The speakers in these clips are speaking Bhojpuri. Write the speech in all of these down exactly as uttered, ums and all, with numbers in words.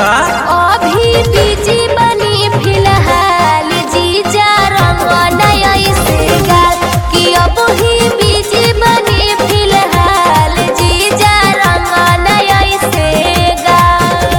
का अभी बीजी बनी फिलहाल जीजा रंगना ऐसे गाल कि अब ही बीजी बनी फिलहाल जीजा रंगना ऐसे गाल।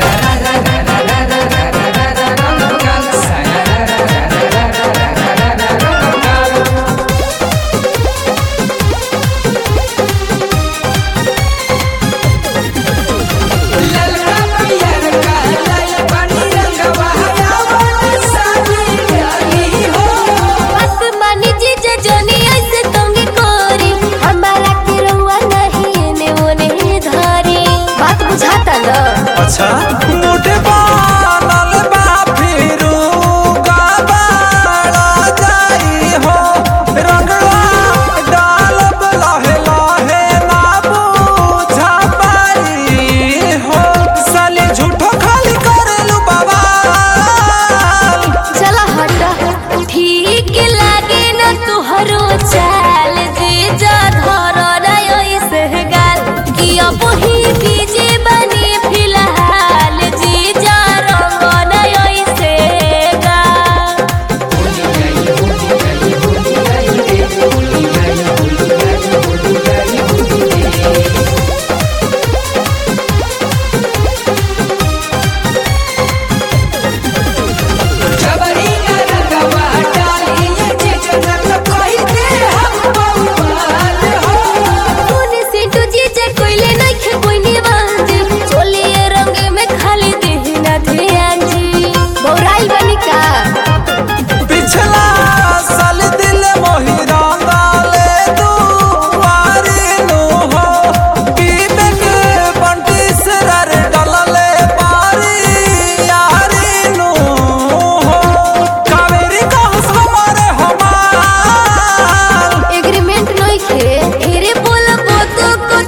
अच्छा मोटे बनल बा फिरू गबाड़ा जाई हो रंगवा डालब लहे लहे ना बुझा पाई हो साले झूठो खाली करेलू बाबा। चला हटा ठीक लागे न तुहरो चाल जीजा धर ऐसे गाल कि अब ही बीजे बनी फिलहाल जीजा रंगना ऐसे गाल।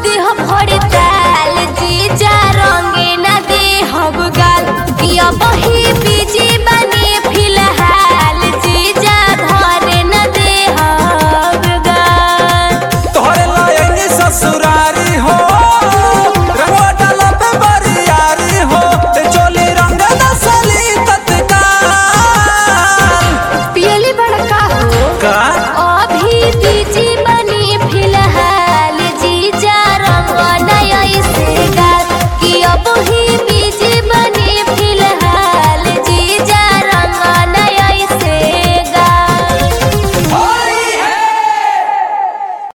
अब ही